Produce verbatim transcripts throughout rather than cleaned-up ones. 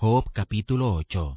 Job capítulo ocho.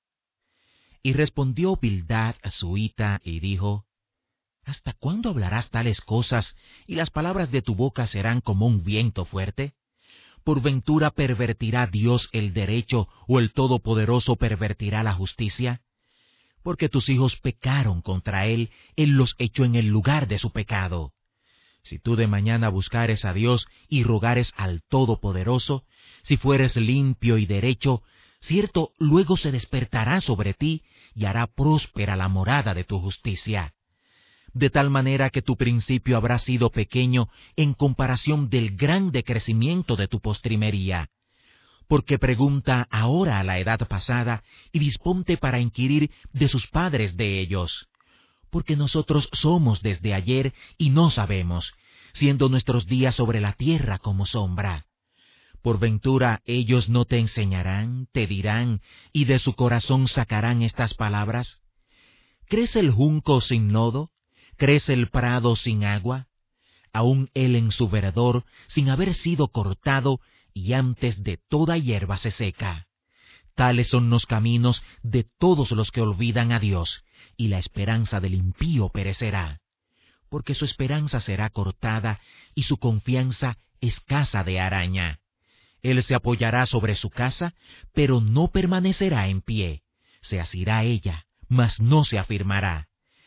Y respondió Bildad suita y dijo: ¿Hasta cuándo hablarás tales cosas, y las palabras de tu boca serán como un viento fuerte? ¿Por ventura pervertirá Dios el derecho, o el Todopoderoso pervertirá la justicia? Porque tus hijos pecaron contra él, él los echó en el lugar de su pecado. Si tú de mañana buscares a Dios y rogares al Todopoderoso, si fueres limpio y derecho, cierto, luego se despertará sobre ti y hará próspera la morada de tu justicia. De tal manera que tu principio habrá sido pequeño en comparación del grande crecimiento de tu postrimería. Porque pregunta ahora a la edad pasada y disponte para inquirir de sus padres de ellos. Porque nosotros somos desde ayer y no sabemos, siendo nuestros días sobre la tierra como sombra. Por ventura ellos no te enseñarán, te dirán, y de su corazón sacarán estas palabras. ¿Crece el junco sin lodo? ¿Crece el prado sin agua? Aun él en su verdor, sin haber sido cortado, y antes de toda hierba se seca. Tales son los caminos de todos los que olvidan a Dios, y la esperanza del impío perecerá. Porque su esperanza será cortada, y su confianza escasa de araña. Él se apoyará sobre su casa, pero no permanecerá en pie. Se asirá ella, mas no se afirmará.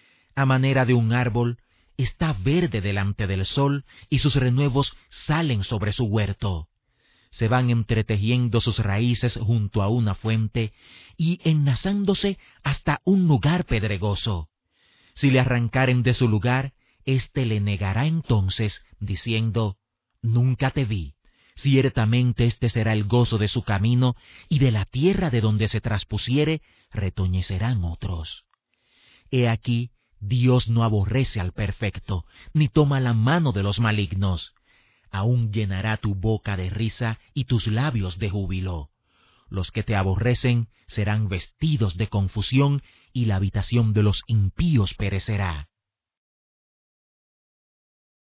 A manera de un árbol, está verde delante del sol, y sus renuevos salen sobre su huerto. Se van entretejiendo sus raíces junto a una fuente, y enlazándose hasta un lugar pedregoso. Si le arrancaren de su lugar, éste le negará entonces, diciendo: Nunca te vi. Ciertamente este será el gozo de su camino, y de la tierra de donde se traspusiere, retoñecerán otros. He aquí, Dios no aborrece al perfecto, ni toma la mano de los malignos. Aún llenará tu boca de risa y tus labios de júbilo. Los que te aborrecen serán vestidos de confusión, y la habitación de los impíos perecerá.